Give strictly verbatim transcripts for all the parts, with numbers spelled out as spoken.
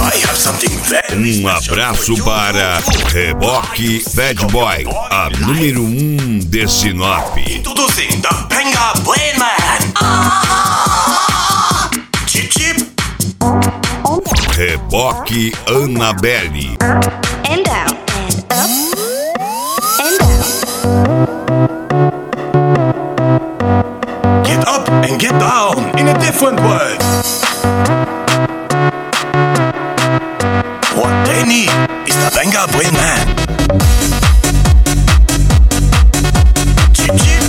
Um abraço para Reboque Bad Boy, a número um de Sinop. Introducing the Benga Brain Man. Ah! Chip chip. Reboque Annabelle. And down, and up, and down. Get up and get down in a different world. What they need is the Benga Brain Man. Chip chip.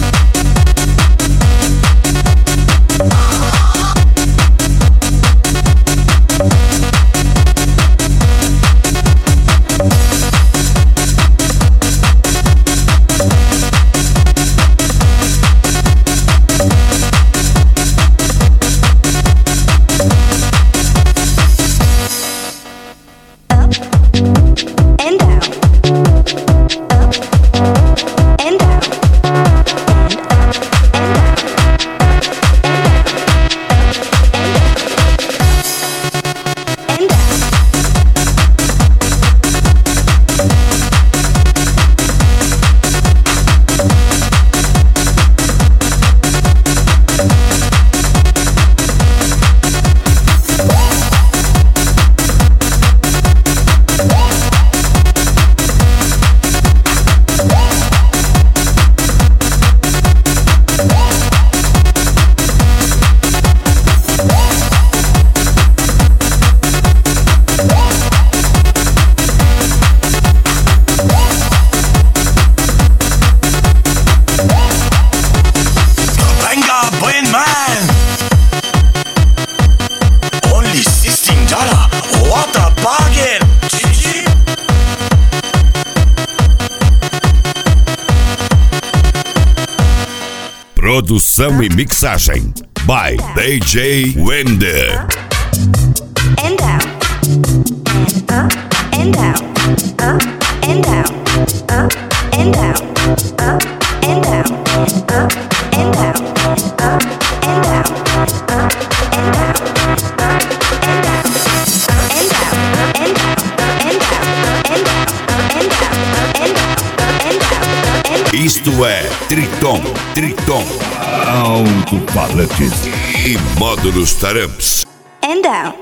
And down, up, and down, and up, and down, and down, Produção e mixagem by D J Wender. and down, and up, and down, up, and down, up, and down, up, and down, up, and down, up, and down, up, and down, up, and down, and down, and down, and down, and down, and down, and down, and down. Isto é Triton, Triton, Alto-falantes e módulos Taramps. And down.